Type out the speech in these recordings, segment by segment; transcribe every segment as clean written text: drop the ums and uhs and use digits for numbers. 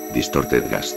Distorted Ghast.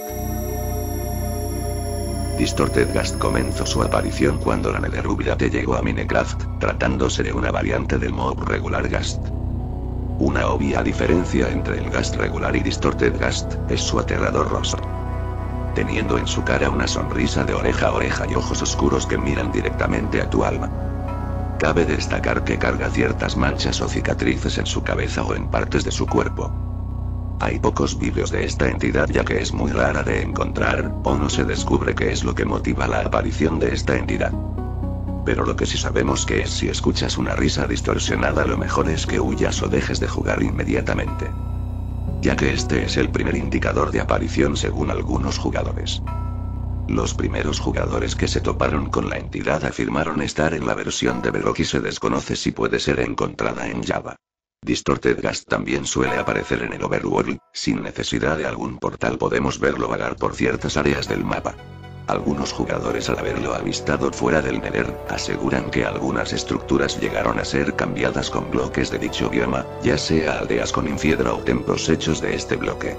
Distorted Ghast comenzó su aparición cuando la Netherrubiate llegó a Minecraft, tratándose de una variante del mob regular Ghast. Una obvia diferencia entre el Ghast regular y Distorted Ghast es su aterrador rostro. Teniendo en su cara una sonrisa de oreja a oreja y ojos oscuros que miran directamente a tu alma. Cabe destacar que carga ciertas manchas o cicatrices en su cabeza o en partes de su cuerpo. Hay pocos vídeos de esta entidad ya que es muy rara de encontrar, o no se descubre qué es lo que motiva la aparición de esta entidad. Pero lo que sí sabemos que es si escuchas una risa distorsionada lo mejor es que huyas o dejes de jugar inmediatamente. Ya que este es el primer indicador de aparición según algunos jugadores. Los primeros jugadores que se toparon con la entidad afirmaron estar en la versión de Bedrock y se desconoce si puede ser encontrada en Java. Distorted Ghast también suele aparecer en el Overworld, sin necesidad de algún portal podemos verlo vagar por ciertas áreas del mapa. Algunos jugadores al haberlo avistado fuera del Nether, aseguran que algunas estructuras llegaron a ser cambiadas con bloques de dicho bioma, ya sea aldeas con infiedra o templos hechos de este bloque.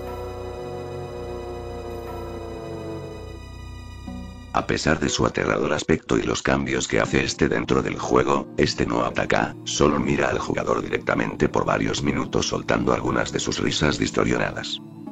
A pesar de su aterrador aspecto y los cambios que hace este dentro del juego, este no ataca, solo mira al jugador directamente por varios minutos soltando algunas de sus risas distorsionadas.